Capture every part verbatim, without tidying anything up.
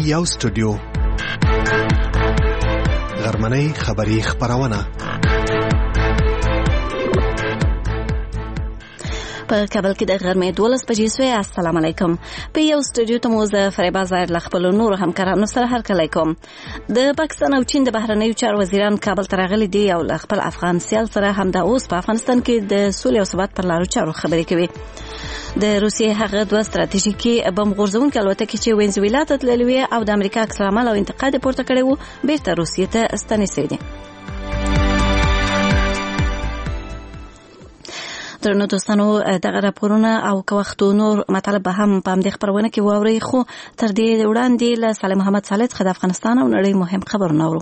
یو سټوډیو غرمنۍ خبری خبرونه په کابل کې د غرمې دولس بجې سوې. السلام علیکم. په یو سټوډیو ته مو زه فریبا ظاهر له خپلو نورو همکارانو سره هرکلی کوم. د پاکستان او چین د بهرنیو چارو وزیران کابل ته راغلي دي او له خپل افغان سیال سره همدا اوس په افغانستان کې د سولې او ثبات پر لارو چارو خبرې کوي. د روسیې هغه دوه ستراتیژیکي بم غورځونکي الوتکې چې وینزویلا ته تللې وې او د امریکا عکس العمل او انتقاد پورته کړی و بیرته روسیې ته ستنې شوي دي. درنو دوستانو، دغه راپورونه او که وختو نور مطالب به هم په همدې خپرونه کې واورئ، خو تر دې وړاندې له صالح محمد صالح څخه د افغانستان او نړۍ مهم خبرونه اورو.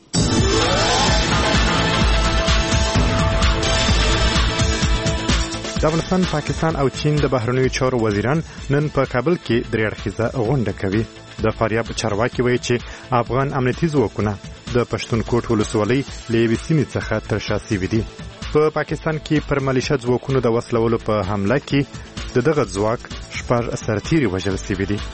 د افغانستان، پاکستان او چین د بهرنیو چارو وزیران نن په کابل کې درې اړخیزه غونډه کوي. د فاریاب چارواکي وایي چې افغان امنیتي ځواکونه د پښتونخوا ولسوالۍ له یوې سیمې څخه تر شا شوي دي. په پاکستان کې پر ملیشه ځواکونو د وسلولو په حمله کې د دغه ځواک شپږ سرتیري وژل شوي دي.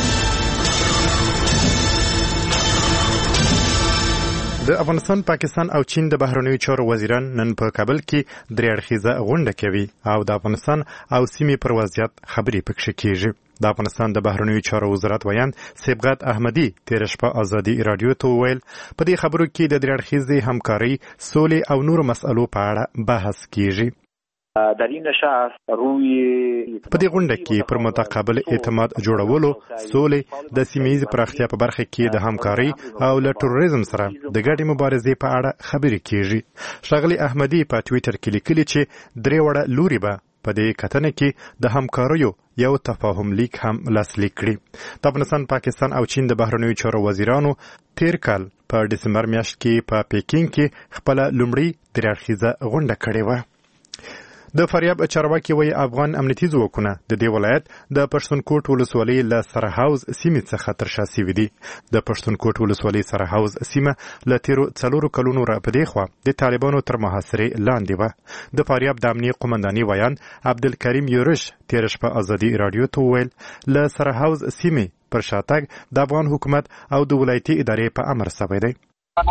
د افغانستان، پاکستان او چین د بهرنیو چارو وزیران نن په کابل کې درې اړخیزه غونډه کوي او د افغانستان او سیمې پر وضعیت خبرې پکې کیږي. د افغانستان د بهرنیو چارو وزارت ویان سبغت احمدي تیر شپه ازادي رادیو ته وویل په دې خبرو کې د درې اړخیزې همکارۍ، سولې او نورو مسئلو په اړه بحث کیږي. در این نشست روی په دې غونډه کې پر متقابل اعتماد جوړولو، سولې، د سیمه‌ییز پراختیا په برخه کې د همکارۍ او له تروریزم سره د ګډې مبارزې په اړه خبرې کیږي. ښاغلي احمدي په ټویټر کې لیکلي چې درې وړه لوري به په دې کتنه کې د همکاریو یو تفاهم لیک هم لاسلیک کړي. د افغانستان، پاکستان او چین د بهرنیو چارو وزیرانو تیر کال په ډسمبر میاشت کې په پیکینګ کې خپل لومړی درې اړخیزه غونډه کړې وه. د فاریاب چارواکي وایي افغان امنیتي ځواکونه د دې ولایت د پښتونخوا ولسوالۍ له سرحوز سیمې څخه تر شا شوي دي. د پښتونخوا ولسوالۍ سرحوز سیمه له تیرو څلورو کلونو را په دې خوا د طالبانو تر محاصرې لاندې وه. د فاریاب د امنیه قومنداني ویان عبدالکریم یورش تیر شپه ازادي رادیو ته وویل له سرحوز سیمې پر شاتګ د افغان حکومت او د ولایتي ادارې په امر شوی دی.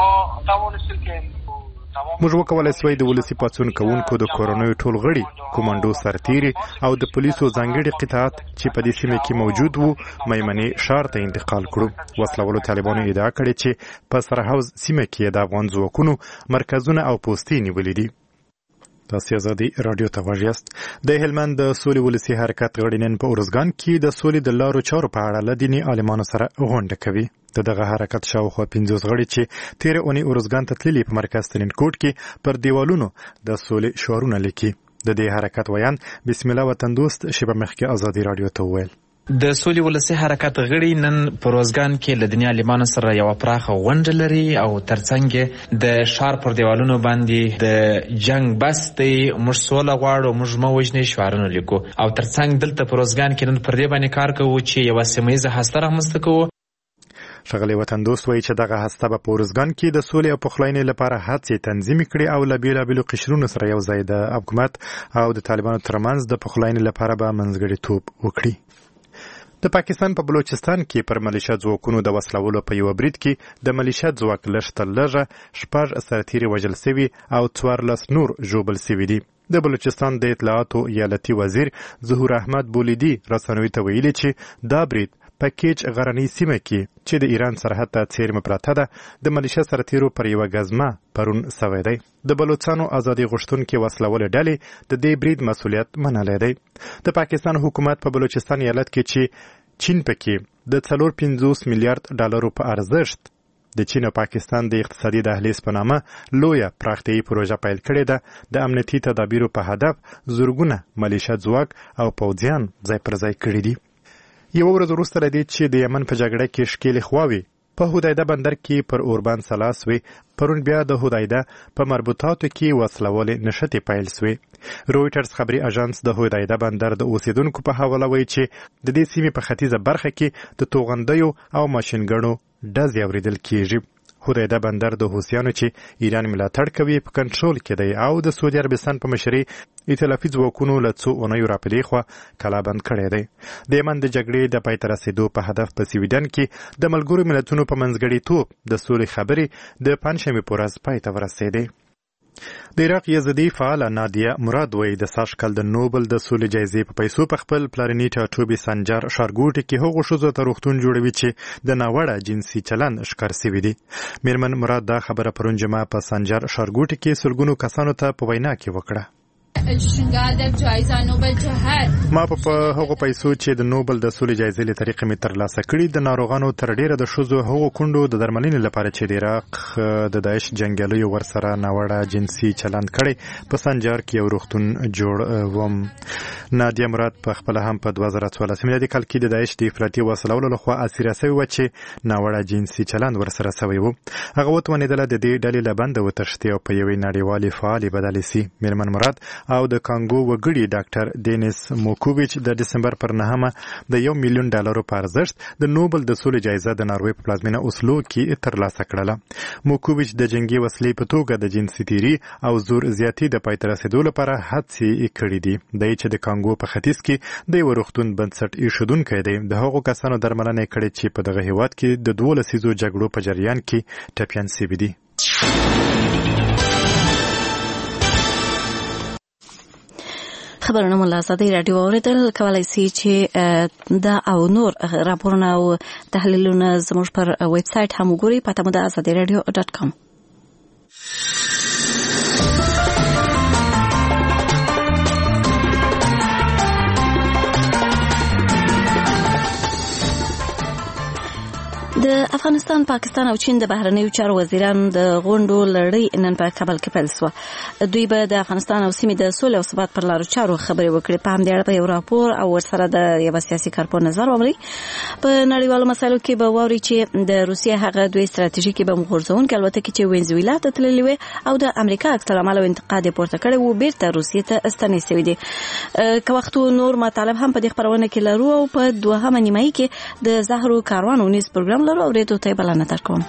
موږ وکولای سوای د ولسی پاتون کوونکو د کورونوي ټول غړي، کومانډو سرتیري او د پولیسو ځانګړي قطاعت چې په دې سیمه کې موجود وو میمنې ښار ته انتقال کړو. وسلوالو طالبانو ادعا کړې چې په سرحوز سیمه کې د افغان ځواکونو مرکزونه او پوستې نیولې دي. تاسو ازادي رادیو ته غوږ یاست. د هلمند د سولې ولسی حرکت غړي نن په اورزګان کې د سولې د لارو چارو په اړه له دیني عالمانو سره غونډه کوي. د دغه حرکت شاوخوا پنځوس غړي چې تیر اونۍ اورزګان ته تللي په مرکز ترینکوټ کې پر دیوالونو د سولې شعارونه لیکي. د دې حرکت ویان بسم الله وطن دوست شیبه مخکې ازادي رادیو ته وویل د سولې ولسی حرکت غړي نن په روزګان کې له دنیا عالمانو سره یو پراخه غونډه لري او ترڅنګ د شار پر دیوالونو باندې د جنگ بس دی، موږ سوله غواړو، موږ مه وژنئ شعارونه لیکو او ترڅنګ دلته په روزګان کې نن پر دې باندې کار کوو چې یوه سیمه ییزه هسته رامنځته کوو. ښاغلی وطن دوست وایي چې دغه هسته به په اورزګان کې د سولې او پخلاینې لپاره هڅې تنظیم کړي او له بېلابېلو قشرونو سره یو ځای د حکومت او د طالبانو ترمنځ د پخلاینې لپاره به منځګړیتوب وکړي. د پاکستان په بلوچستان کې پر ملیشه ځواکونو د وسلولو په یو برید کې د ملیشه ځواک لږ تر لږه شپږ سرتیري وژل شوي او څوارلس نور ژوبل شوي دي. د بلوچستان د اطلاعاتو ایالتي وزیر ظهور احمد بولیدي رسنیو ته ویلي چې دا برید په کیچ غرنۍ سیمه کې چې د ایران سرحد ته څیرمه پراته ده د ملیشه سرتیرو پر یوه ګزمه پرون سوی دی. د بلوچستانو ازادي غوښتونکي وسلولې ډلې د دې برید مسؤلیت منلی دی. د پاکستان حکومت په بلوچستان ایالت کې چې چین پکې د څلور پنځوس میلیارډ ډالرو په ارزښت د چین او پاکستان د اقتصادي دهلیز په نامه لویه پراختیایي پروژه پیل کړې ده. د امنیتي تدابیرو په هدف زرګونه ملیشه ځواک او پوځیان ځای پر ځای کړي دي. یو ورځ وروسته له دې چې د یمن په جګړه کې ښکېلې خواوې په هدایده بندر کې پر اوربان سلا سوې، پرون بیا د هدایده په مربوطاتو کې وسلولې نښتې پیل سوې. رویټرز خبري اژانس د هدایده بندر د اوسیدونکو په حواله وایي چې د دې سیمې په ختیځه برخه کې د توغندیو او ماشینګڼو ډزې اورېدل کېږي. الحدیده بندر د حوثیانو چې ایران ملاتړ کوي په کنټرول کې دی او د سعودي عربستان په مشرۍ ائتلافي ځواکونو له څو اونیو راپدې خوا کلابند کړی دی. د یمن د جګړې د پای ته رسېدو په هدف په سویډن کې د ملګرو ملتونو په منځګړیتوب د سولې خبرې د پنجشنبې په ورځ پای ته ورسېدې. د عراق یزدي فعاله نادیه مراد وایي د سږکال د نوبل د سولې جایزې په پیسو په خپل پلارني ټاټوبي سنجر ښارګوټي کې هغو ښځو ته روغتون جوړوي چې د ناوړه جنسي چلند ښکار سوي دي. میرمن مراد دا خبره پرون جمعه په سنجر ښارګوټي کې سلګونو کسانو ته په وینا کې وکړه. ما په هغو پیسو چې د نوبل د سولې جایزې له طریقې مې ترلاسه کړي د ناروغانو تر ډیره د ښځو هغو کونډو د درملنې لپاره چې د عراق د داعش جنګیالیو ورسره ناوړه جنسي چلند کړی په سنجار کې یو روغتون جوړ وم. نادیه مراد په خپل هم په دوه زره څوارلس میلادي کال کې د داعش د افراطي وسلو لخوا اسیره شوې وه چې ناوړه جنسي چلند ورسره شوی و. هغه وتوانېدله د دې ډلې له بنده وتښتي او په یوې نړیوالې فعالې بدلې سي. میرمن مراد او د کانګو وګړي ډاکټر دینیس موکوویچ د دسمبر پر نهمه د یو میلیون ډالرو په ارزښت د نوبل د سولې جایزه د ناروې په پلازمینه اوسلو کې ترلاسه کړله. موکوویچ د جنگي وسلې په توګه د جنسي تیري او زور زیاتي د پای ته رسېدو لپاره هڅې کړې دي. دی چې د کانګو په ختیځ کې د یو روغتون بنسټ ایښودونکی دی د هغو کسانو درملنه کړې چې په دغه هیواد کې د دوه لسیزو جګړو په جریان کې ټپیان سوي دي. خبرونه مو له ازادۍ راډیو اورېدل. کولی سئ چې دا او نور راپورونه او تحلیلونه زموږ پر ویب سایټ هم وګورئ. پته مو د ازادۍ راډیو ډاټ کام. د افغانستان، پاکستان او چین د بهرنیو چارو وزیران د غونډو لړۍ نن په کابل کې پیل شوه. دوی به د افغانستان او سیمې د سولې او ثبات پر لارو چارو خبرې وکړي. په همدې اړه به یو راپور او ورسره د یو سیاسي کارپوه نظر واوري. په نړیوالو مسایلو کې به واوري چې د روسیې هغه دوی ستراتیژیکي بم غورځونکي الوتکې چې وینزویلا ته تللې وې او د امریکا اکثر عمل او انتقاد یې پورته کړی و بیرته روسیې ته ستنې شوي دي. که وخت نور مطالب هم په دې خپرونه کې لرو او په دوهمه نیمایي کې د زهرو کاروان ونیز پروګرام لرو اورېدو ته یې بلنه درکوم.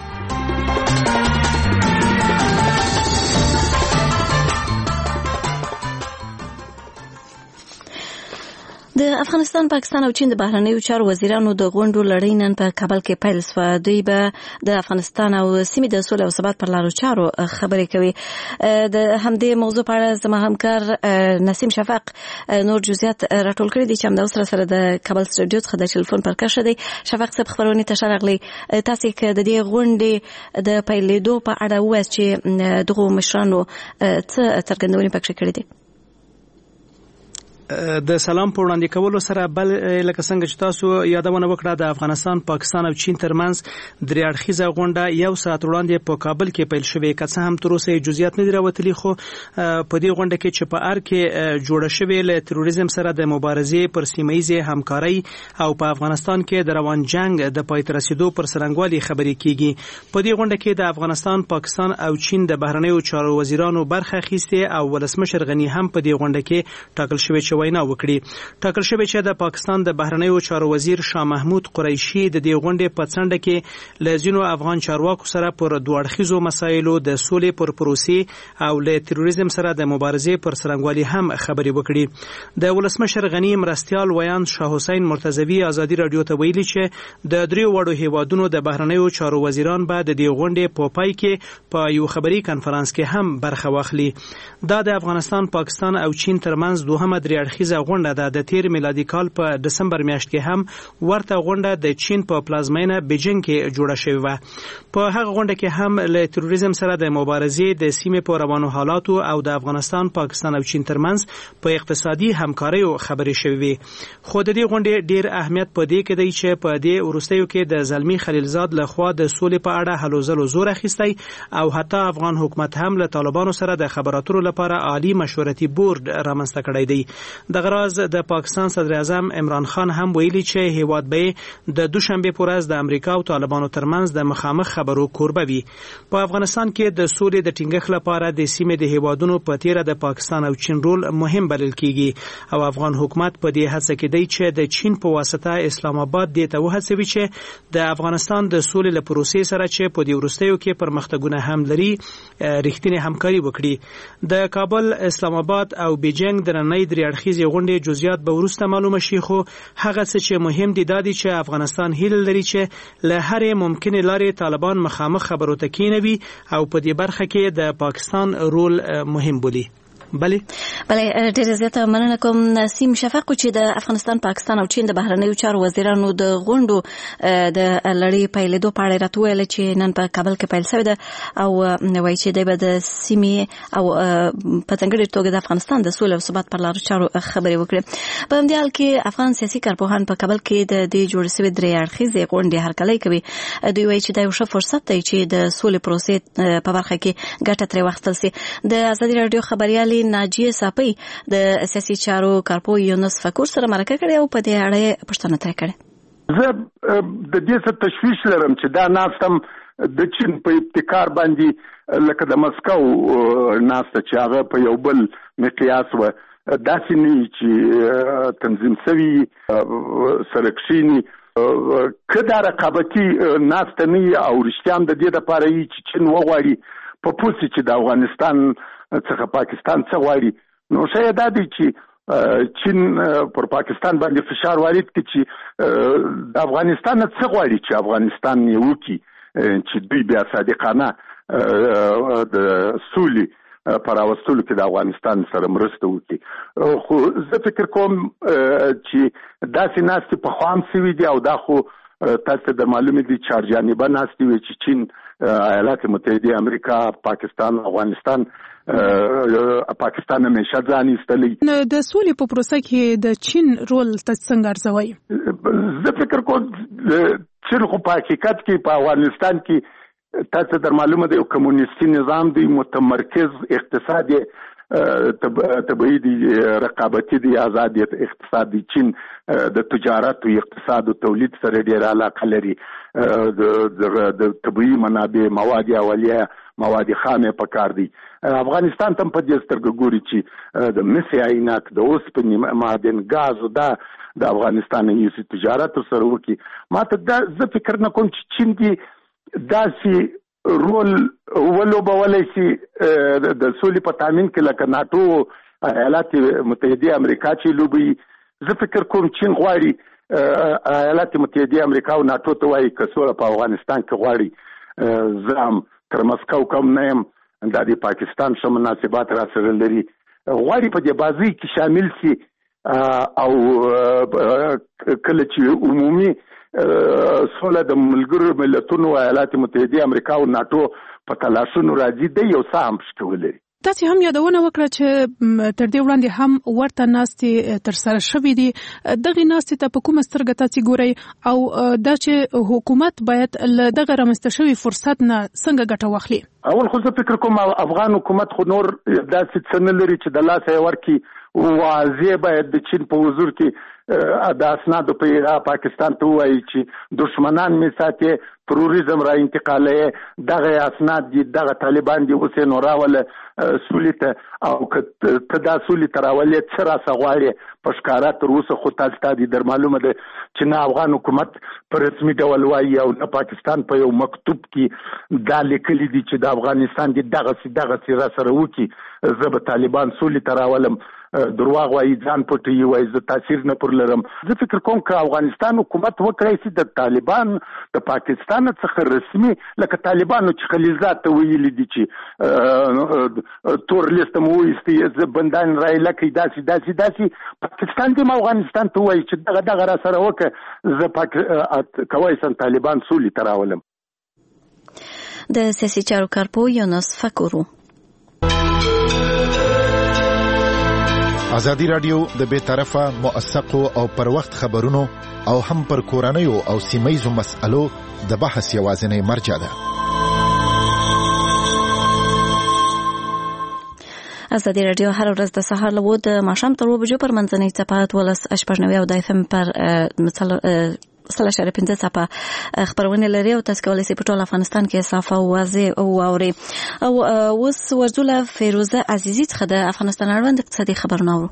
د افغانستان، پاکستان او چین د بهرنیو چارو وزیرانو د غونډو لړۍ نن په کابل کې پیل شوه. دوی به د افغانستان او سیمې د سولې او ثبات پر لارو چارو خبرې کوي. د همدې موضوع په اړه زما همکار نسیم شفق نور جزئیات راټول کړي دي چې همدا اوس سره د کابل سټوډیو څخه د ټلیفون پر کښه دی. شفق صاحب خبرونه ته ښه راغلی. تاسې که د دې غونډې د پیلېدو په اړه ووایاست چې دغو مشرانو څه څرګندونې پکې کړې دي؟ د سلام په وړاندې کولو سره بل لکه څنګه چې تاسو یادونه وکړه د افغانستان، پاکستان او چین ترمنځ درې اړخیزه غونډه یو ساعت وړاندې په کابل کې پیل شوې. که څه هم تر اوسه جزئیات نه دي راوتلي، خو په دې غونډه کې چې په ار کې جوړه شوې له تروریزم سره د مبارزې پر سیمه‌ییزې همکارۍ او په افغانستان کې د روان جنگ د پای ته رسیدو پر څرنګوالي خبرې کیږي. په دې غونډه کې د افغانستان، پاکستان او چین د بهرنیو چارو وزیرانو برخه اخیستې او ولسمشر غنی هم په دې غونډه کې ټاکل شوی چې وینا وکړي. ټاکل شوی چې د پاکستان د بهرنیو چارو وزیر شاه محمود قریشي د دې غونډې په څنډه کې له ځینو افغان چارواکو سره پر دوه اړخیزو مسایلو د سولې پر پروسې او له تروریزم سره د مبارزې پر څرنګوالي هم خبرې وکړي. د ولسمشر غنی مرستیال ویان شاه حسین مرتضوی ازادي رادیو ته ویلي چې د دریو وړو هیوادونو د بهرنیو چارو وزیران به د دې غونډې په پای کې په یو خبري کانفرنس کې هم برخه واخلي. دا د افغانستان، پاکستان او چین ترمنځ دوهمه درې اړخیزه غونډه ده. د تیر میلادي کال په دسمبر میاشت کې هم ورته غونډه د چین په پلازمینه بیجینګ کې جوړه شوې وه. په هغه غونډه کې هم له تروریزم سره د مبارزې د سیمې په روانو حالاتو او د افغانستان، پاکستان او چین ترمنځ په اقتصادي همکاریو خبرې شوې وي. خو د دې غونډې ډیر اهمیت په دې کې دی چې په دې وروستیو کې د زلمی خلیلزاد لخوا د سولې په اړه هلو ځلو زور اخیستی او حتی افغان حکومت هم له طالبانو سره د خبراتو لپاره عالی مشورتي بورډ رامنځته کړی دی. د غراز د پاکستان صدر اعظم عمران خان هم ویلي چې هیواد به د دوشنبه پر ورځ د امریکا او طالبانو ترمنځ د مخامخ خبرو کوربه وي. په افغانستان کې د سولې د ټینګښت لپاره د سیمې د هیوادونو په تیره د پاکستان او چین رول مهم بلل کیږي او افغان حکومت په دې هڅه کې دی چې د چین په واسطه اسلام آباد دې ته وهڅوي چې د افغانستان د سولې له پروسې سره چې په دې وروستیو کې پرمختګونه هم لري رښتینې همکاري وکړي. د کابل، اسلام آباد او بیجینګ د نړۍ درې اړخیزې غونډې جزئیات به وروسته معلومه شي، خو هغه څه چې مهم دي دا دي چې افغانستان هیله لري چې له هرې ممکنې لارې طالبان مخامخ خبرو ته کینوي او په دې برخه کې د پاکستان رول مهم بولي. بله بله ډیره زیاته مننه کوم نسیم شفق چې د افغانستان، پاکستان او چین د بهرنیو چارو وزیرانو د غونډو د لړۍ پیلېدو په اړه راته ویل چې نن په کابل کې پیل شوې ده او وایي چې دی به د سیمې او په ځانګړې توګه د افغانستان د سولې او ثبات پر لارو چارو خبرې وکړي. په همدې حال کې افغان سیاسي کارپوهان په کابل کې د دې جوړې شوې درې اړخیزې غونډې هرکلی کوي. دوی وایي چې دا یو ښه فرصت دی چې د سولې پروسې په برخه کې ګټه ترې واخیستل شي. د ازادي راډیو خبریالې ناجیه صافی د سیاسي چارو کارپو یونس فکور سره مرکه کړې او په دې اړه پوښتنه ترې کړې. زه د دې څه تشویش لرم چې دا ناستم د چین په ابتکار باندې لکه د مسکو ناسته چې هغه په یو بل مقیاس و، داسې نه چې تنظیم شوي سرکشینی که دا رقابتي ناسته نه او رښتیا هم د دې دپاره یي چې چین وغواړي په پوسې چې د افغانستان څخه پاکستان څه غواړي، نو شاید دا دی چې چین پر پاکستان باندې فشار وارد کړي چې د افغانستان څه غواړي چې افغانستان یې وکړي چې دوی بیا صادقانه د سولې پر راوستلو کې د افغانستان سره مرسته وکړي. خو زه فکر کوم چې داسې ناستې پخوا هم شوي دي او دا خو تاسو ته معلومه دي چې هرجانبه ناستې وي چې چین، ایالات متحده امریکا، پاکستان، افغانستان، پاکستان همیشه ځان ایستلی. د سولې په پروسه کې د چین رول تاسو څنګه ارزوئ؟ زه فکر کوم چین خو په حقیقت کې په افغانستان کې تاسو ته معلومه ده یو کمونیستي نظام دی، متمرکز اقتصاد طبعی دی، رقابتی دی، آزاد اقتصاد دی. چین د تجارت او اقتصاد او تولید سره ډیر علاقه لري. د طبعی منابع، مواد اولیه، مواد خامه پکار دي. افغانستان تم په دې سترګه ګوري چې د مس عینک، د اوسپنې معدن، غاز دا د افغانستان یې تجارت سره وکي. ما ته دا زه فکر نه کوم چې چین دی داسې رول ولوبولی شي د سولې په تامین کې لکه ناټو، ایالات متحده امریکا چې لوبي. زه فکر کوم چین غواړي ایالات متحده امریکا او ناټو ته وایي که سوله په افغانستان کې غواړي، زه هم تر مسکو کم نه یم، دا د پاکستان ښه مناسبات را سره لري، غواړي په دې بازۍ کې شامل شي او کله چې عمومي سوله د ملګرو ملتونو، ایالات متحده امریکا او ناټو په تلاشونو راځي، دی یو څه هم شته ولري. تاسو هم یادونه وکړه چې تر دې وړاندې هم ورته ناستې تر سره شوې دي. دغه ناستې ته په کومه سترګه تاسو ګورئ او دا چې حکومت باید له دغه رامنځته شوي فرصت نه څنګه ګټه واخلي؟ اول خو زه فکر کوم افغان حکومت خو نور داسې څه نه لري چې د لاسه یې ورکړي. واضح باید د چین په حضور کې د اسنادو په پاکستان ته ووایي چې دشمنان مې ساتي، تروریزم را انتقالوي، دغه اسناد دي، دغه طالبان دي، اوس یې نو راوله سولې ته، او که ته دا سولې ته راولې څه راسه غواړې په ښکاره تر اوسه خو تاسو ته دي در معلومه ده چې نه افغان حکومت په رسمي ډول وایي او نه پاکستان په یو مکتوب کې دا لیکلي دي چې د افغانستان دي دغسې دغسې را سره وکړي، زه به طالبان سولې ته راولم. درواغ وایي، ځان پټوي، وایي زه تاثیر نه پر لرم. زه فکر کوم که افغانستان حکومت وکړی شي د طالبان د پاکستان څخه رسمي، لکه طالبانو چې خلیلزاد ته ویلي دي چې تور لیست مو وایستي، زه بندان رایله کوي، داسې داسې داسې پاکستان دې م افغانستان ته وایي چې دغه دغه را سره وکړه، زه کولی شم طالبان سولې ته راولم. د سیاسي چارو کارپو یونس فکورو. ازادي راډیو د بې طرفه، موثقو او پر وخت خبرونو او هم پر کورنیو او سیمه‌یزو مسألو د بحث یوازینی مرجع ده. ازادي رادیو هر ورځ د سهار له ود ماښام تر اوه بجو پر منځنۍ څپه ولس شپږ نوي او د اف ام پر مثلا سلا شر پنځه څپه خبرونه لري او تاسو کولای شئ په ټول افغانستان کې صافه او واضح او اوري او اوس ورزوله فیروزه عزیزی څخه د افغانستان اړوند اقتصادي خبرونه اورو.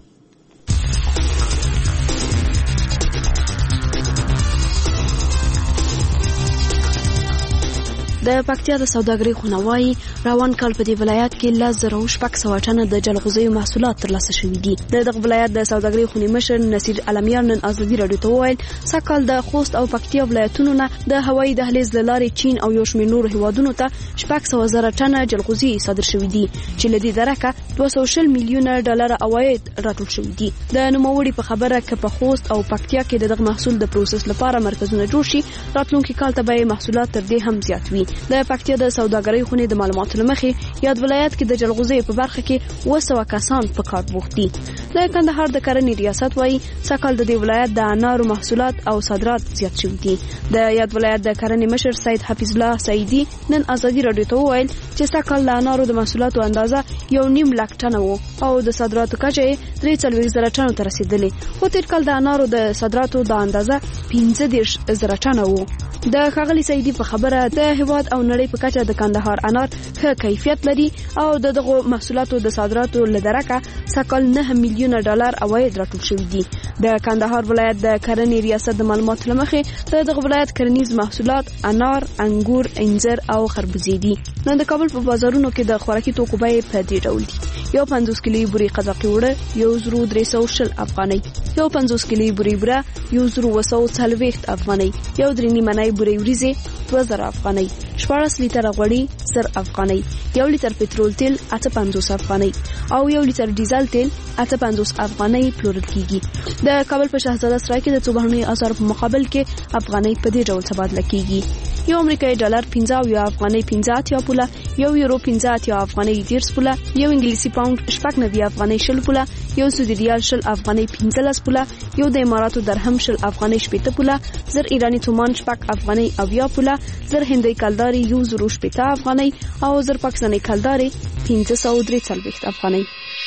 د پکتیا د سوداګرۍ خونوایی روان کال په دې ولایت کې لس زره شپږ سوه ټنه د جلغوزیو محصولات ترلاسه شوي دي. د دغه ولایت د سوداګرۍ خونې مشر نصیر علمیان نن ازادي راډیو ته وویل سږکال د خوست او پکتیا ولایتونو نه د هوایي دهلیز له لارې چین او یو شمېر نورو هیوادونو ته شپږ سوه زره ټنه جلغوزي صادر شوي دي چې له دې درکه دوه سوه شل میلیونه ډالر عواید راټول شوي دي. د نوموړي په خبره که په خوست او پکتیا کې د دغه محصول د پروسس لپاره مرکزونه جوړ شي راتلونکي کال ته به محصولات تر دې هم زیات وي. د پکتیا د سوداګرۍ خونې د معلوماتو لمخې یاد ولایت کې د جلغوزیو په برخه کې اوه سوه کسان په کار بوخت دي. د کندهار د کرنې ریاست وایي سږکال د دې ولایت د انارو محصولات او صادرات زیات شوي دي. د یاد ولایت د کرنې مشر سید حفیظ الله سعیدي نن ازادي راډیو ته وویل چې سږکال د انارو د محصولاتو اندازه یو نیم لک ټنه و او د صادراتو کچه یې درې څلوېښت زره ټنو ته رسېدلې خو تېر کال د انارو د صادراتو د اندازه پنځه دېرش زره ټنه و. د ښاغلي سعیدي په خبره د هیواد او نړۍ په کچه د کندهار انار ښه کیفیت لري او د دغو محصولاتو د صادراتو له درکه سږکال نه میلیونه ډالر عواید راټول شوي دي. د کندهار ولایت د کرنې ریاست د معلوماتو له مخې د دغه ولایت کرنیز محصولات انار، انګور، انځر او خربوزې دي. نن د کابل په بازارونو کې د خوراکي توکو بیې په دې ډول دي: یو پنځوس کیلو بوري قزاقي وړه یو زرو درې سوه شل افغانۍ، یو پنځوس کیلو بوري بوره یو زرو اوه سوه څلوېښت افغانۍ، یو درې نیمه بوري وریځې دوه زره افغانۍ، شپاړس لیټره غوړي زر افغانۍ، یو لیټر پټرول تیل اته پنځوس افغانۍ او یو لیټر ډیزل تیل اته پنځوس افغانۍ پلورل کیږي. د کابل په شهزاده سرای کې د څو بهرنیو اسعارو په مقابل کې افغانۍ په دې ډول تبادله کیږي: یو امریکایي ډالر پنځه اویا افغانۍ پنځه اتیا پوله، یو یورو پنځه اتیا افغانۍ دېرش پوله، یو انګلیسي پاوند شپږ نوي افغانۍ شل پوله، یو سعودي ریال شل افغانۍ پنځلس پوله، یو د اماراتو درهم شل افغانۍ شپېته پوله، زر ایراني تومان شپږ افغانۍ اویا پوله، زر هندۍ کلداري یو زرو شپېته افغانۍ او زر پاکستاني کلداري پنځه سوه درې څلوېښت افغانۍ.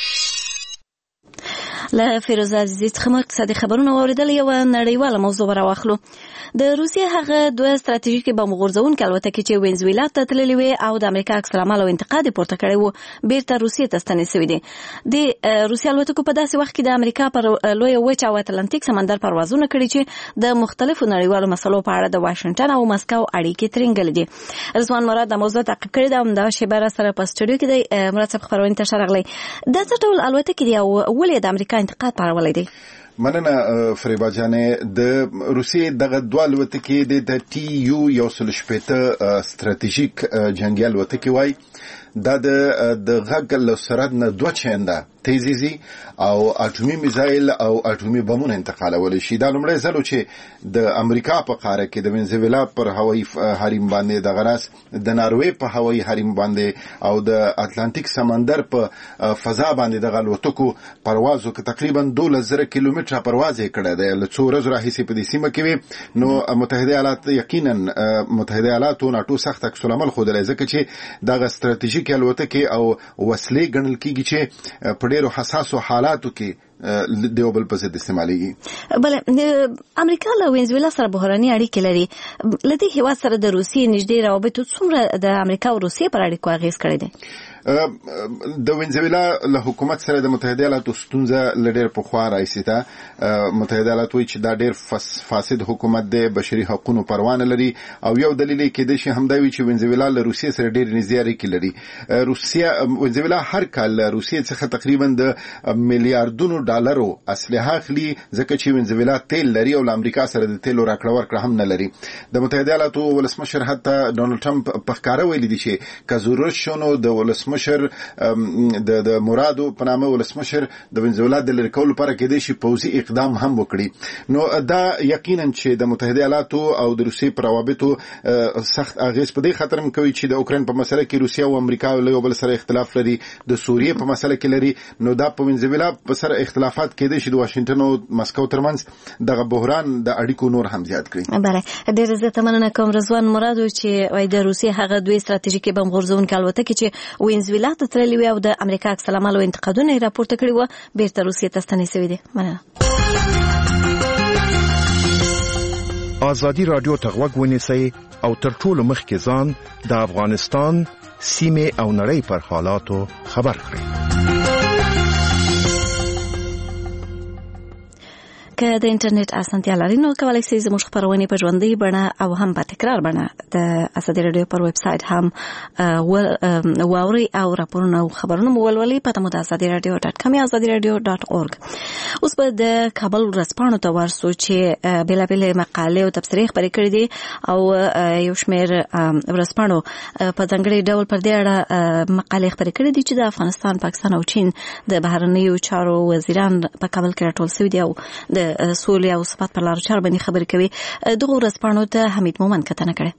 له فیروزه عزیزی څخه مو اقتصادي خبرونه واوریدل. یو نړیواله موضوع راواخلو. د روسیې هغه دوه ستراتیژیکي بم غورځونکي الوتکې چې وینزویلا ته تللې وې او د امریکا عکس العمل او انتقاد پورته کړی و بیرته روسیې ته ستنې شوي دي. د روسیې الوتکو په داسې وخت کې د امریکا پر لویه وچه او اتلانتیک سمندر پروازونه کړي چې د مختلفو نړیوالو مسلو په اړه د واشنګټن او مسکو اړیکې ترنګلې دي. رضوان مراد د موضوع تعقیب کړی دی او همدا شیبه راسره په سټوډیو کې دی. مراد صاحب خبرونه ته ښه راغلی. دا څه ډول الوتکې دي او ولې د امریکا انتقاد پارولی دی؟ مننه فریبا جانې. د روسیې دغه دوه الوتکې د ټي یو یو سل شپېته ستراتیژیک جنګي الوتکې وای. دا د غږ له سرعت نه دوه چنده تیزی زی او اټومي میزایل او اټومي بمونه انتقالول شي. دا لومړی ځل چې د امریکا په قاره کې د وینزویلا پر هوایي حریم باندې د غراس د ناروې په هوایي حریم باندې او د اتلانتیک سمندر په فضا باندې د الوتکو پرواز وکړ. تقریبا دوه زره کیلومتره پرواز یې کړی دی. له څو ورځو راهیسې په دې سیمه کې وي. نو متحده ایالات یقینا متحده ایالات او ناتو سخت عکس العمل ښودلی ځکه چې دغه ستراتیژیک الوتکې او وسلې ګڼل کیږي چې په ډېرو حساسو حالاتو کې د یو بل په ضد استعمالېږي. بله امریکا له وینزویلا سره بحراني اړیکې لري. له دې هېواد سره د روسیې نږدې روابطو څومره د امریکا او روسیې پر اړیکو اغېز کړی دی؟ د وینزویلا له حکومت سره د متحده ایالاتو ستونزه له ډېر پخوا راهیسې ده. متحده ایالات وایي چې دا ډېر فاسد حکومت دی، بشري حقونو پروا نه لري او یو دلیل یې کېدای شي همدا وي چې وینزویلا له روسیې سره ډېرې نږدې اړیکې لري. روسیه وینزویلا هر کال له روسیې څخه تقریبا د میلیارډونو ډالرو اسلحه اخلي ځکه چې وینزویلا تیل لري او له امریکا سره د تیلو راکړه ورکړه هم نه لري. د متحده ایالاتو ولسمشر حتی ډونالډ ټرمپ په ښکاره ویلي دي چې که ضرورت شو نو د ولسمشر د د مرادو په نامه ولسمشر د وینزویلا د لرې کولو لپاره کېدای شي پوځي اقدام هم وکړي. نو دا یقینا چې د متحده ایالاتو او د روسیې پر روابطو سخت اغېز په دې خاطر هم کوي چې د اوکراین په مسله کې روسیه او امریکا له یو بل سره اختلاف لري، د سوریې په مسله کې لري. نو دا په وینزویلا په سره اختلافات کېدای شي د واشنګټن او مسکو ترمنځ دغه بحران د اړیکو نور هم زیات کړي. بله ډېره زیاته مننه کوم رضوان مراد چې وایي د روسیې هغه دوی ستراتیژیکي بم غورځونکي الوتکې چې وینزویلا ته تللی وي او د امریکا عکس العمل او انتقادونه یې راپورته کړي وو بیرته روسیې ته ستنې شوي دي. مننه. ازادي رادیو ته غوږ ونیسئ او تر ټولو مخکې ځان د افغانستان سیمې او نړۍ پر حالاتو خبر کړئ. که د انټرنیټ اسانتیا لرئ نو کولی شئ زموږ خپرونې په ژوندۍ بڼه او هم په تکرار بڼه د ازادي رادیو پر ویب سایټ هم واورئ او راپورونه او خبرونه مو ولولئ. پته مو د ازادي رادیو ډاټ کام یا ازادي رادیو ډاټ اورګ. اوس به د کابل ورځپاڼو ته ورسو چې بېلابېلې مقالې او تبصرې خپرې کړې دي او یو شمېر ورځپاڼو په ځانګړي ډول پر دې اړه مقالې خپرې کړې دي چې د افغانستان، پاکستان او چین د بهرنیو چارو وزیران په کابل کې راټول شوي دي او د سولې او ثبات پر لارو چارو باندې خبرې کوي. دغه ورځپاڼو ته حمید مومن کتنه کړې.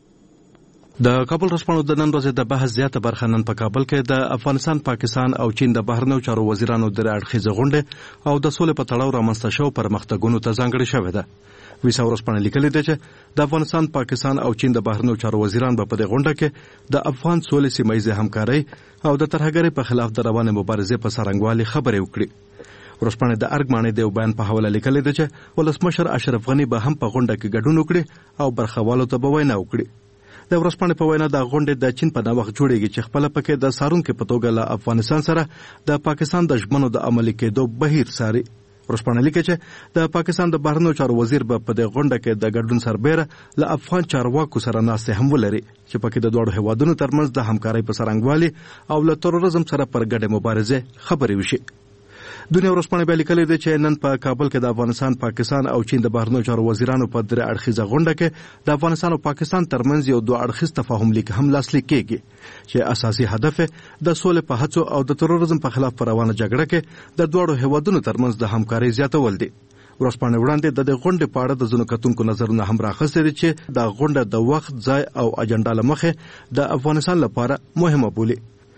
د کابل ورځپاڼو د نن ورځې د بحث زیاته برخه نن په کابل کې د افغانستان، پاکستان او چین د بهرنیو چارو وزیرانو د اړخیزه غونډې او د سولې په تړاو رامنځته شوو پرمختګونو ته ځانګړې شوې ده. ویسا ورځپاڼه لیکلې ده چې د افغانستان، پاکستان او چین د بهرنیو چارو وزیران په دې غونډه کې د افغان سولې سیمه ییزې همکارۍ او د ترهګرۍ په خلاف د روانې مبارزې په څرنګوالي خبرې وکړي. ورځپاڼه د ارګ معنی د یو بیان په حواله لیکلې ده چې ولسمشر اشرف غنی به هم په غونډه کې ګډون وکړي او برخوالو ته به وینا وکړي. د ورځپاڼې په وینا د غونډې د چین په نوښت جوړیږي چې خپل پکې د سارونکو په توګه له افغانستان سره د پاکستان د ژمنو د عملي کېدو بهیر ساري. ورځپاڼه لیکي چې د پاکستان د بهرنیو چارو وزیر به په دې غونډه کې د ګډون سربېره له افغان چارواکو سره ناستې هم ولري چې پکې د دوه هیوادونو ترمنځ د همکارۍ په څرنګوالي او له تروریزم سره پر ګډه مبارزه خبرې وشي. دنیا ورځپاڼه بیا لیکلې ده چې نن په کابل کې د افغانستان، پاکستان او چین د بهرنیو چارو وزیرانو په درې اړخیزه غونډه کې د افغانستان او پاکستان ترمنځ یو دوه اړخیز تفاهم لیک هم لاسلیک کېږي چې اساسي هدف د سولې په هڅو او د تروریزم په خلاف پر روانه جګړه کې د دوه هیوادونو ترمنځ د همکارۍ زیاتول دي. ورځپاڼه وړاندې د غونډې په اړه د ځینو کتونکو نظرونه هم راخستې دي چې د غونډه د وخت، ځای او اجنډا له مخې د افغانستان لپاره مهمه بولي.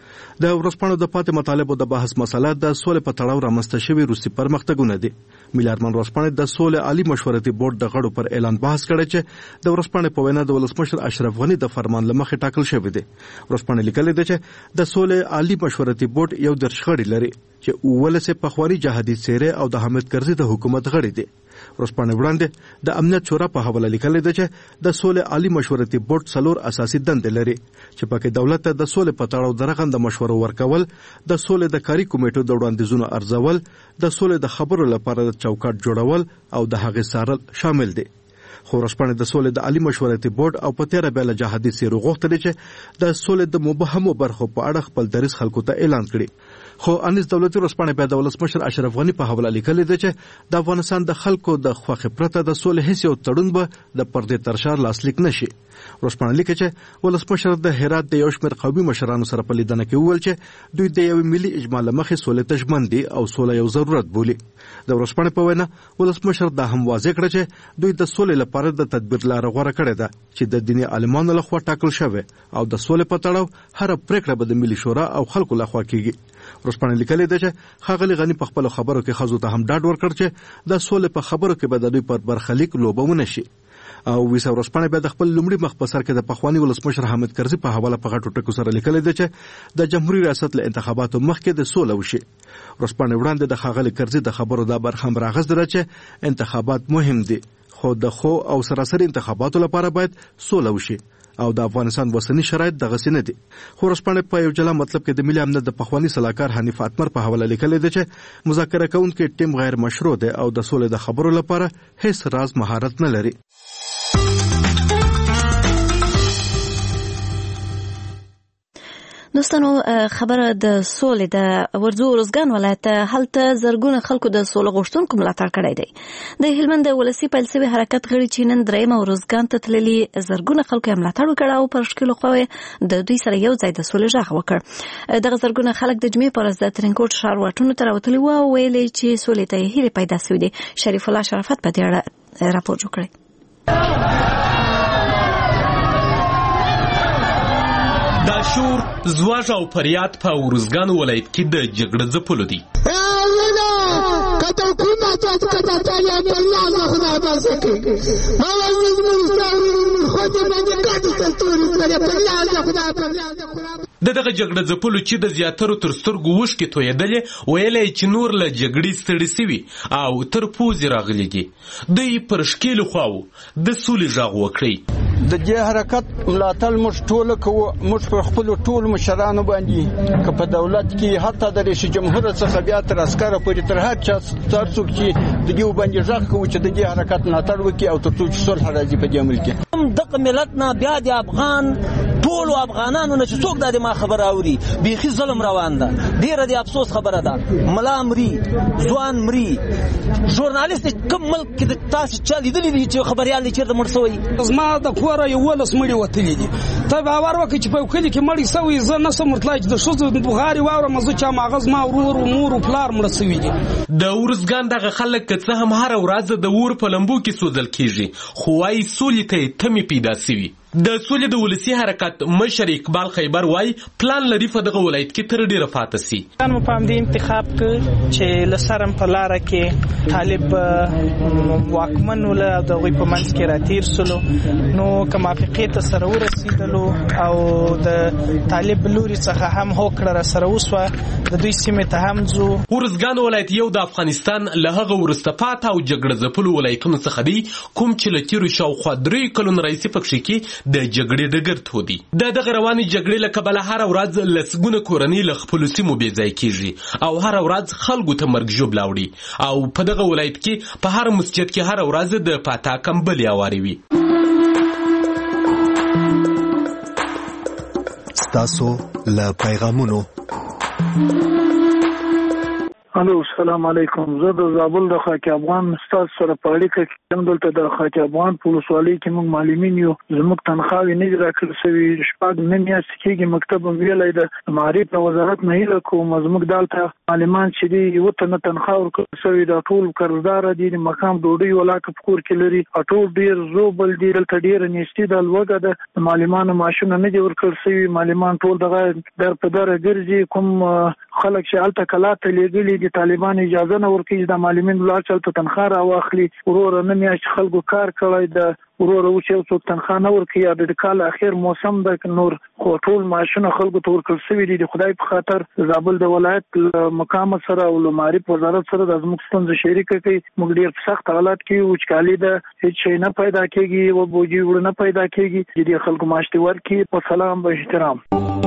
د ورځپاڼو د پاتې مطالبو د بحث مسله د سولې په تړاو رامنځته شوي روسي پرمختګونه دي. ملي ارمان ورځپاڼه د سولې عالی مشورتي بورډ د غړو پر اعلان بحث کړی چې د ورځپاڼې په وینا د ولسمشر اشرف غنی د فرمان له مخې ټاکل شوی دی. ورځپاڼه لیکلې ده چې د سولې عالی مشورتي بورډ یو درش غړي لري چې ولسه په خواري جهادي څیره او د حامد کرزي د حکومت غړي دي. ورځپاڼه وړاندې د امنیت شورا په حواله لیکلې ده چې د سولې عالی مشورتي بورډ څلور اساسي دندې لري چې پکې دولت ته د سولې په تړاو درغند مشورو ورکول، د سولې د کاري کمیټو د وړاندیزونو ارزول، د سولې د خبرو لپاره د چوکاټ جوړول او د هغې څارل شامل دي. خو ورځپاڼه د سولې د عالی مشورتي بورډ او په تیره بیله جهادي څیرو غوښتل چې د سولې د مبهمو برخو په اړه خپل دریځ خلکو ته اعلان کړي. خو انیس دولتي ورځپاڼه بیا د ولسمشر اشرف غنی په حواله لیکلې ده چې د افغانستان د خلکو د خوښې پرته د سولې هیڅ یو تړون به د پردې ترشار لاسلیک نشي. ورځپاڼه لیکي چې ولسمشر د هرات د یو شمېر قومي مشرانو سره په لیدنه کې وویل چې دوی د یو ملي اجماع له مخې سولې ته ژمن دي او سوله یو ضرورت بولي. د ورځپاڼې په وینا ولسمشر دا هم واضح کړ چې دوی د سولې لپاره د تدبیر لاره غوره کړې ده چې د دیني عالمانو لخوا ټاکل شوی او د سولې په تړاو هر پریکړه به د ملي شورا او خلکو لخوا کیږي. ورځپاڼه لیکلې ده چې ښاغلي غنی په خپل خبرو کې ښځو ته هم ډاډ ورکړ چې د سولې په خبرو کې به د دوی پر برخلیک لوبه ونه شي. او ویسا ورځپاڼه بیا د خپل لومړي مخبصر کې د پخوانی ولسمشر حامد کرزي په حواله په غټو ټکو سره لیکلې ده چې د جمهوریت ریاست له انتخاباتو مخکې د سوله وشي. ورځپاڼه وړاندې د ښاغلي کرزي د خبرو دا برخه هم راغزده چې انتخابات مهم دي خو د خو او سراسري انتخاباتو لپاره باید سوله وشي او د افغانستان وسنی شرایط دغه سینه دي. خو ورځپاڼه په یو جلا مطلب کې د ملي امنیت د پخوانی صلاحکار حنیف اتمر په حواله لیکلې ده چې مذاکره کوونکي ټیم غیر مشروع دی او د سولې د خبرو لپاره هیڅ راز مهارت نه لري. دوستانو خبره د سولې د ورځو روزګان ولایت هلته زرګونه خلکو د سولې غوښتونکو ملاتړ کړی دی. د هلمند ولسی پیلسوي حرکت غړي چې نن درېیمه روزګان ته تللي زرګونه خلکو یې ملاتړ وکړ او پر شکلو خو د دوی سره یو ځای د سولې غږ وکړ. دغه زرګونه خلک د جمعې پر ورځ د ترینکوټ ښار واټونو ته راوتلي وو او ویلې چې سولې ته هیله پیدا شوې ده. شریف الله شرافت په دې اړه راپور جوړ کړی. دا شور زواج او فریاد په ورزګان ولایت کې د جګړه ځپلو دي. د دغه جګړه ځپلو چې د زیاترو تر سترګو اوښکې تویېدلې ویلی چې نور له جګړې ستړي سوي او تر پوزې راغلي دي. دوی پر ښکېلو خواوو د سولې غږ وکړئ. د دې حرکت ملاتړ موږ ټول کوو. موږ پر خپل ټول مشرانو باندې که په دولت کې حتی د رئیس جمهور څخه بیا تر عسکر پورې تر هر چا تر څوک چې د دې باندې ځخ کوو چې د دې حرکت ملاتړ وکړي او تر څو چې صلح راځي په دې ملک کې. دغه ملت نه بیا د افغان ټول افغانانو نه چې څوک د ما خبر اوري بیخي ظلم روان ده. ډیره د افسوس خبره ده. ملا مري، ځوان مري، ژورنالیست کوم ملک کې تاسو چا لیدلی دي چې خبريال چیرته مړ شوی؟ زما د کوره یو ولس مړی وتلی دي. ته باور وکړه چې په کلی کې مړی سوی زه نه سم مطلع چې د شوزو د بغاري واوره مزه چا ماغز ما ورور او مور او پلار مړ سوی دي. د ورزګان دغه خلک که څه هم هر ورځ د ور په لمبو کې سوځل کیږي خو وايي سولې ته تمې پیدا سوي. د سولې د ولسی حرکت مشر اقبال خیبر وای پلان لري په دغه ولایت کې تر ډیره فاتح سي. نو په دې انتخاب کې چې لسرم په لار کې طالب واکمن ول د غوي په منځ کې راتیر سلو نو کوم افقې ته سره ورسېدلو او د طالب لوري څخه هم هوکړه سره وسوه د دوی سیمه ته هم ځو. ورزګان ولایت یو د افغانستان له هغه ورستفات او جګړه ځپلو ولایتونو څخه دی کوم چې لکیرو شاوخوا درې کلون رئیس پکښې کې د جګړې ډګر تودي. د دغه رواني جګړې له کبله هر ورځ لسګونه کورنۍ له خپلو سیمو بې ځای کېږي او هر ورځ خلکو ته مرګ ژوبله وړي او په دغه ولایت کې په هر مسجد کې هر ورځ د فاتح کمبلې هوارې وي. ستاسو له پیغامونو. الو السلام علیکم. زه د زابل د خاک افغان استاد سره په اړیکه کې یم. دلته د خاک افغان په ولسوالۍ کې موږ معلمین یو. زموږ تنخواوې نه دي راکړل سوي. شپږ نیم میاشتې کېږي مکتب هم ویلی د معارف د وزارت نه هیله کوم زموږ دلته معلمان چې دي یوه تنه تنخوا ورکړل سوي. دا ټول قرضداره دي. د مقام ډوډۍ ولاکه په کور کې لري. ټول ډېر زوبل دي. دلته ډېره نیستي ده لوږه ده. د معلمانو معاشونه نه دي ورکړل سوي. معلمان ټول دغه در په دره ګرځي. کوم خلک چې هلته کلا ته لېږلي دي طالبان اجازه نه ورکوي چې د معلمین لاړ چې هلته تنخوا راواخلي. وروره نه میاشت خلکو کار کړی ده. وروره اوس یو څوک تنخوا نه ورکوي. یا د کال اخر موسم ده نور خو ټول معاشونه خلکو ته ورکړل سوي دي. د خدای په خاطر زابل د ولایت مقام سره او له معارف وزارت سره د زموږ ستونزه شریکه کوي. موږ ډېر په سخت حالات کې یو. وچکالي ده. هېڅ شی نه پیدا کېږي. یوه بوجي وړه نه پیدا کېږي. د دې خلکو معاش دې ورکړي. په سلام به احترام.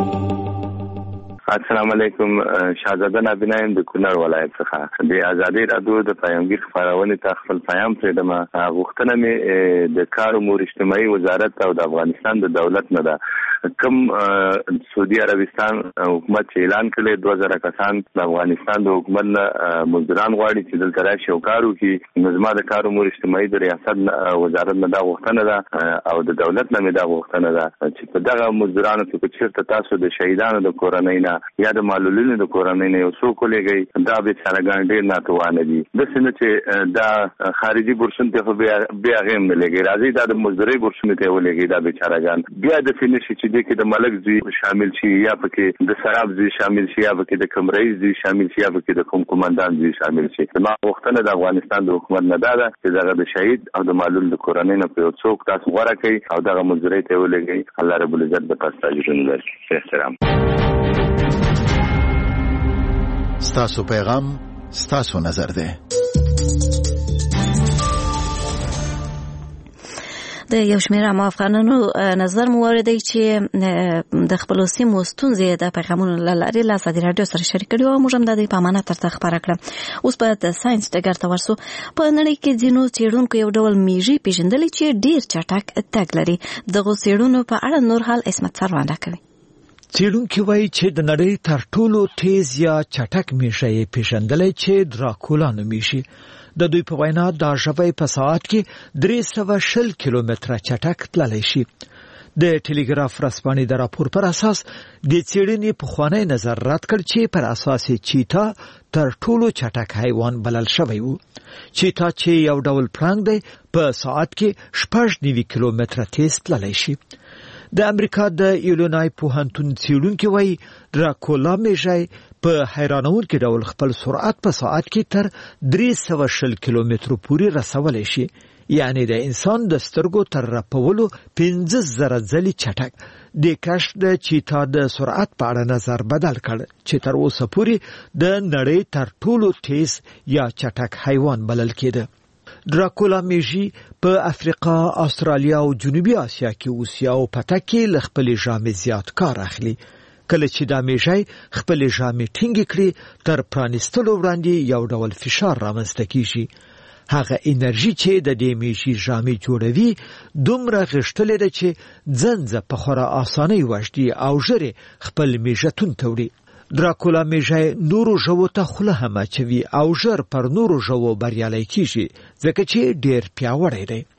السلام علیکم. شاهزاده نابینا یم د کونړ ولایت څخه. د ازادي راډیو د پیامګیر خپرونې ته خپل پیام پرېږدم. غوښتنه مې د کار امور اجتماعي وزارت او د افغانستان د دولت نه ده. کوم سعودي عربستان حکومت چې اعلان کړی دوه زره کسان د افغانستان د حکومت نه مزدوران غواړي چې دلته راشي او کار وکړي. نو زما د کار امور اجتماعي د ریاست وزارت نه دا غوښتنه ده او د دولت نه مې دا غوښتنه ده چې په دغه مزدورانو کې که چېرته تاسو د شهیدانو د کورنۍ نه یا د معلولینو د کورنۍ نه یو څوک ولېږئ دا بېچارهګان ډېر ناتوانه دي. داسې نه چې دا خارجي بورسونو ته خو بیا هغې هم نه لېږئ. راځئ دا د مزدورۍ بورسونو ته یې ولېږئ دا بېچارهګان. بیا داسې نه شي چې دې کې د ملک زوی شامل شي یا پکې د سراب زوی شامل شي یا پکې د کوم رئیس زوی شامل شي یا پکې د کوم قمندان زوی شامل شي. زما غوښتنه د افغانستان د حکومت نه دا ده چې دغه د شهید او د معلول د کورنۍ نه په یو څوک تاسو غوره کړئ او دغه مزدورۍ ته یې ولېږئ. الله رب العزت به تاسو ته اجرونه درکړي. احترام. ستاسو پیغام ستاسو نظر ده. د یو شمېر عامه افغانانو نظر مو واردی چې د خپلو سیمو ستونزې د پیغامونو له لارې له ازادي راډیو سره شریک کړي او موږ هم د دې په امانت درته خپاره کړه. اوس به د ساینس ډګر ته ورسو. په نړۍ کې ځینو څېړونکو یو ډول میږي پېژندلې چې ډېر چټک تګ لري. دغو څېړنو په اړه نور حال عصمت سروانده کوي. څېړونکي وایي چې د نړۍ تر ټولو تیز یا چټک میږی یې پېژندلی چې دراکولا نومیږي. د دوی په وینا دا ژوی په ساعت کې درې سوه شل کیلومتره چټک تللی شي. د ټیلیګراف ورځپاڼې د راپور پر اساس د څېړنې پخوانی نظر رد کړ چې پر اساس چیتا تر ټولو چټک حیوان بلل شوی و. چیتا چې یو ډول پړانګ دی په ساعت کې شپږ نوي کیلومتره تیز تللی شي. د امریکا د ایلینای پوهنتون څېړونکي وایي دراکولا میږی په حیرانونکي ډول خپل سرعت په ساعت کې تر درې سوه شل کیلومترو پورې رسولی شي. یعنی د انسان د سترګو تر رپولو پنځه زره ځلې چټک. د کشف د چیتا د سرعت په اړه نظر بدل کړ چې تر اوسه پورې د نړۍ تر ټولو تیز یا چټک حیوان بلل کېده. دراکولا میژي په افریقا، استرالیا او جنوبي اسیا کې اوسي او پټه کې له خپلې ژامې زیات کار اخلي. کله چې دا میژی خپلې ژامې ټینګې کړي تر پرانیستلو وړاندې یو ډول فشار رامنځته کیږي. هغه انرژي چې د دې میژي ژامې جوړوي دومره غښتلې ده چې ځنځه په خورا اسانۍ وژدي او ژر خپل میژتون ته وړي. دراکولا میژی نورو ژوو ته خوله هم اچوي او ژر پر نورو ژوو بریالی کیږي ځکه چې ډیر پیاوړی دی.